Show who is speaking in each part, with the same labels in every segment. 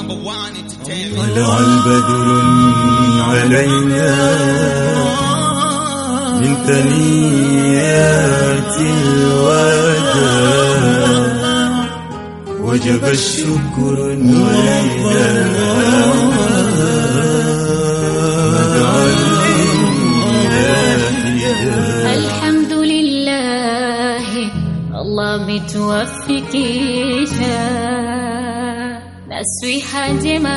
Speaker 1: طلع البدر علينا من ثنيات الوداع وجب الشكر
Speaker 2: الحمد لله الله متوفقisha naswi hajema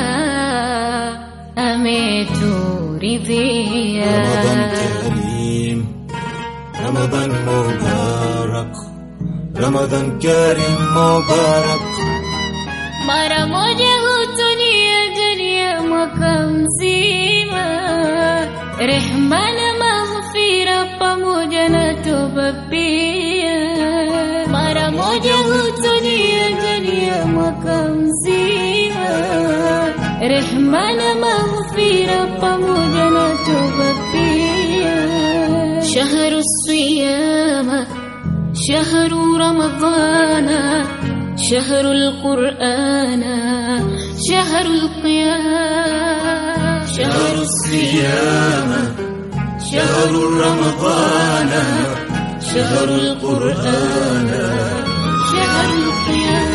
Speaker 2: ameturidhia
Speaker 1: رمضان كريم رمضان مبارك رمضان كريم مبارك
Speaker 2: mara moja hutulia dunia mwaka mzima rehma na maghfira pamoja na toba pia mara moja hutulia dunia mwaka mzima rehma na maghfira pamoja na toba pia shahru siyama shahru ramadhana شهر القرآن شهر القيام
Speaker 1: شهر الصيام شهر رمضان شهر القرآن
Speaker 2: شهر القيام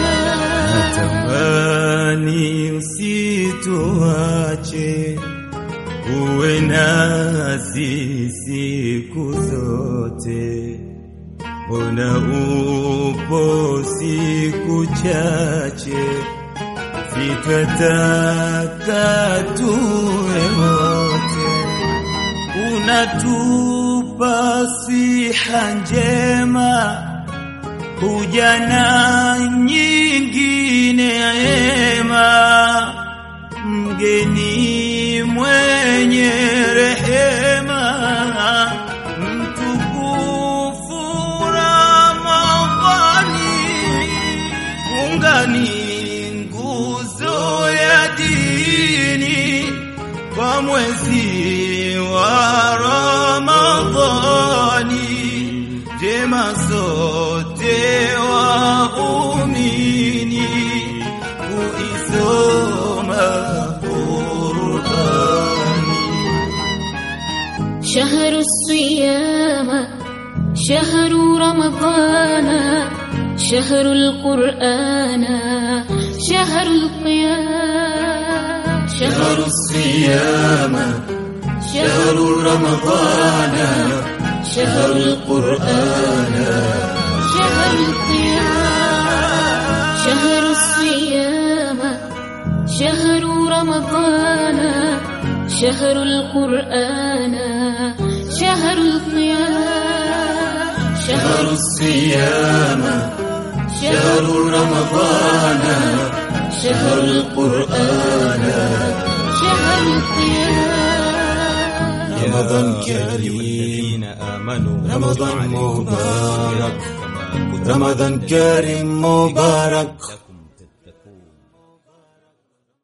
Speaker 1: natamani usituache uwe nasi siku zote Mbona upo siku chache Sikataka tuwe wote Unatupa siha njema Hujana nyingine ema Mgeni mwenye rehema Ni nguzo ya dini kwa mwezi wa Ramadhani jema sote waumini kuisoma Qur'ani
Speaker 2: shahru siyama shahru ramadhana شهر القرآن شهر القيام
Speaker 1: شهر الصيام شهر رمضان شهر القرآن
Speaker 2: شهر القيام شهر الصيام شهر رمضان شهر القرآن شهر القيام
Speaker 1: شهر الصيام شهر رمضان شهر القرآن
Speaker 2: شهر القيام
Speaker 1: رمضان كريم رمضان مبارك رمضان كريم مبارك